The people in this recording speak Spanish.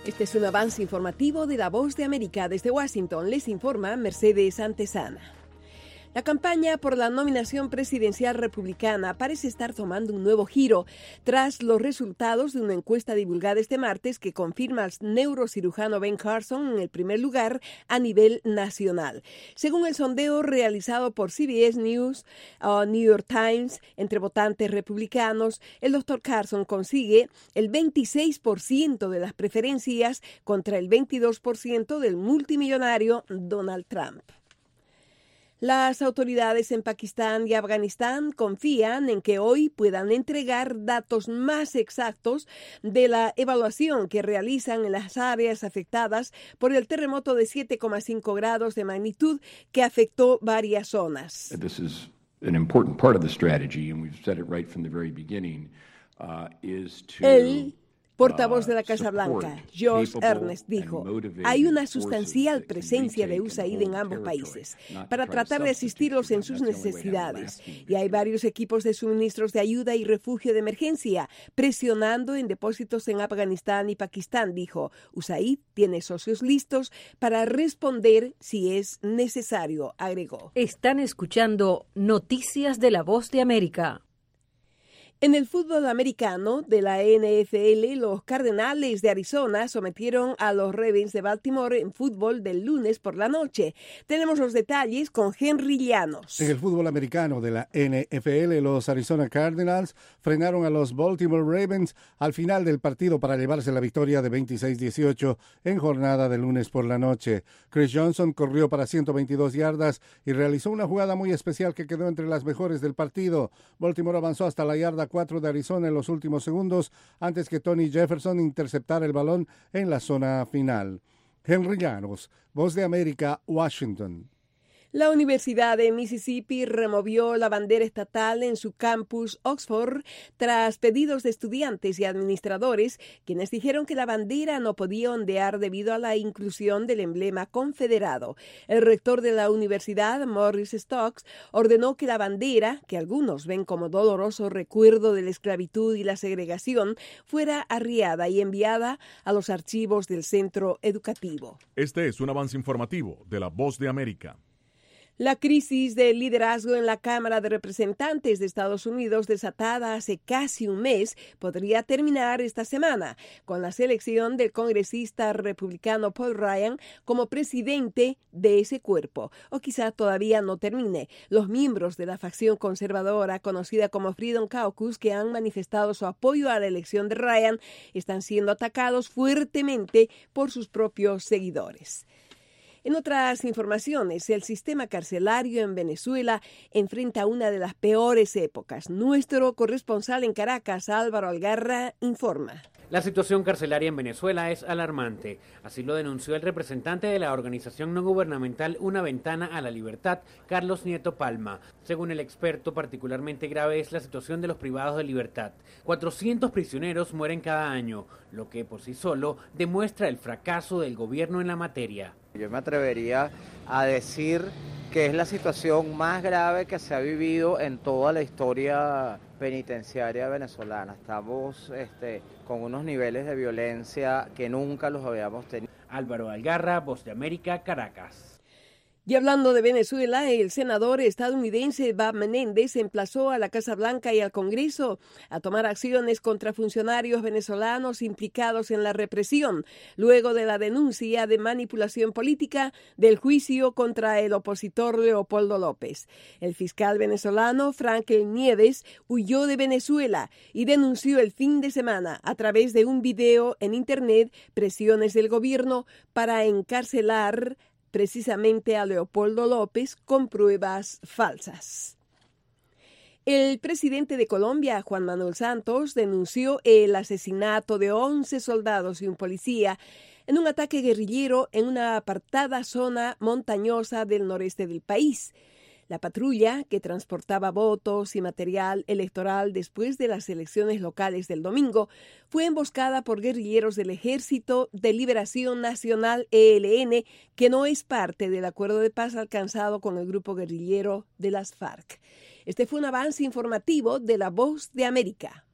Este es un avance informativo de La Voz de América. Desde Washington les informa Mercedes Antesana. La campaña por la nominación presidencial republicana parece estar tomando un nuevo giro tras los resultados de una encuesta divulgada este martes que confirma al neurocirujano Ben Carson en el primer lugar a nivel nacional. Según el sondeo realizado por CBS News, New York Times, entre votantes republicanos, el Dr. Carson consigue el 26% de las preferencias contra el 22% del multimillonario Donald Trump. Las autoridades en Pakistán y Afganistán confían en que hoy puedan entregar datos más exactos de la evaluación que realizan en las áreas afectadas por el terremoto de 7,5 grados de magnitud que afectó varias zonas. This is an important part of the strategy, and we've said it right from the very beginning, is to portavoz de la Casa Blanca, Josh Earnest, dijo, hay una sustancial presencia de USAID en ambos países para tratar de asistirlos en sus necesidades. Y hay varios equipos de suministros de ayuda y refugio de emergencia presionando en depósitos en Afganistán y Pakistán, dijo. USAID tiene socios listos para responder si es necesario, agregó. Están escuchando Noticias de La Voz de América. En el fútbol americano de la NFL, los Cardenales de Arizona sometieron a los Ravens de Baltimore en fútbol del lunes por la noche. Tenemos los detalles con Henry Llanos. En el fútbol americano de la NFL, los Arizona Cardinals frenaron a los Baltimore Ravens al final del partido para llevarse la victoria de 26-18 en jornada de lunes por la noche. Chris Johnson corrió para 122 yardas y realizó una jugada muy especial que quedó entre las mejores del partido. Baltimore avanzó hasta la yarda 4 de Arizona en los últimos segundos antes que Tony Jefferson interceptara el balón en la zona final. Henry Llanos, Voz de América, Washington. La Universidad de Mississippi removió la bandera estatal en su campus Oxford tras pedidos de estudiantes y administradores, quienes dijeron que la bandera no podía ondear debido a la inclusión del emblema confederado. El rector de la universidad, Morris Stokes, ordenó que la bandera, que algunos ven como doloroso recuerdo de la esclavitud y la segregación, fuera arriada y enviada a los archivos del centro educativo. Este es un avance informativo de La Voz de América. La crisis del liderazgo en la Cámara de Representantes de Estados Unidos, desatada hace casi un mes, podría terminar esta semana con la selección del congresista republicano Paul Ryan como presidente de ese cuerpo. O quizá todavía no termine. Los miembros de la facción conservadora, conocida como Freedom Caucus, que han manifestado su apoyo a la elección de Ryan, están siendo atacados fuertemente por sus propios seguidores. En otras informaciones, el sistema carcelario en Venezuela enfrenta una de las peores épocas. Nuestro corresponsal en Caracas, Álvaro Algarra, informa. La situación carcelaria en Venezuela es alarmante. Así lo denunció el representante de la organización no gubernamental Una Ventana a la Libertad, Carlos Nieto Palma. Según el experto, particularmente grave es la situación de los privados de libertad. 400 prisioneros mueren cada año, lo que por sí solo demuestra el fracaso del gobierno en la materia. Yo me atrevería a decir que es la situación más grave que se ha vivido en toda la historia penitenciaria venezolana. Estamos con unos niveles de violencia que nunca los habíamos tenido. Álvaro Algarra, Voz de América, Caracas. Y hablando de Venezuela, el senador estadounidense Bob Menéndez emplazó a la Casa Blanca y al Congreso a tomar acciones contra funcionarios venezolanos implicados en la represión, luego de la denuncia de manipulación política del juicio contra el opositor Leopoldo López. El fiscal venezolano Franklin Nieves huyó de Venezuela y denunció el fin de semana a través de un video en Internet presiones del gobierno para encarcelar precisamente a Leopoldo López con pruebas falsas. El presidente de Colombia, Juan Manuel Santos, denunció el asesinato de 11 soldados y un policía en un ataque guerrillero en una apartada zona montañosa del noreste del país. La patrulla, que transportaba votos y material electoral después de las elecciones locales del domingo, fue emboscada por guerrilleros del Ejército de Liberación Nacional ELN, que no es parte del acuerdo de paz alcanzado con el grupo guerrillero de las FARC. Este fue un avance informativo de La Voz de América.